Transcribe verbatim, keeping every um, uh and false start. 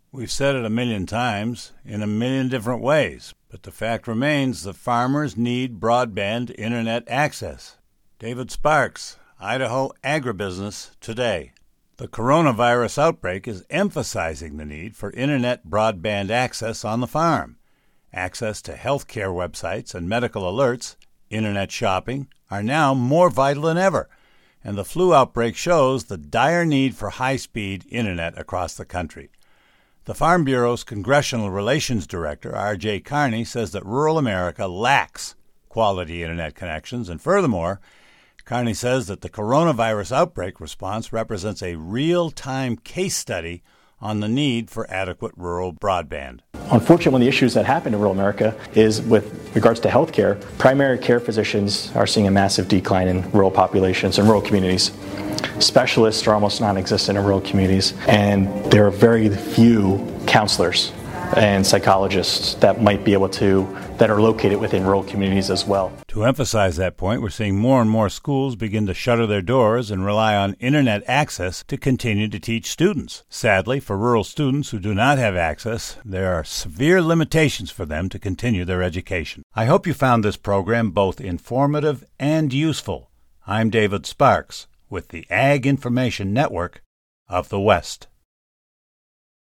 We've said it a million times in a million different ways, but the fact remains that farmers need broadband internet access. David Sparks, Idaho Agribusiness Today. The coronavirus outbreak is emphasizing the need for internet broadband access on the farm. Access to healthcare websites and medical alerts, internet shopping, are now more vital than ever, and the flu outbreak shows the dire need for high-speed internet across the country. The Farm Bureau's Congressional Relations Director, R J Carney, says that rural America lacks quality internet connections, and furthermore, Carney says that the coronavirus outbreak response represents a real-time case study on the need for adequate rural broadband. Unfortunately, one of the issues that happened in rural America is with regards to health care. Primary care physicians are seeing a massive decline in rural populations and rural communities. Specialists are almost non-existent in rural communities, and there are very few counselors and psychologists that might be able to, that are located within rural communities as well. To emphasize that point, we're seeing more and more schools begin to shutter their doors and rely on internet access to continue to teach students. Sadly, for rural students who do not have access, there are severe limitations for them to continue their education. I hope you found this program both informative and useful. I'm David Sparks with the Ag Information Network of the West.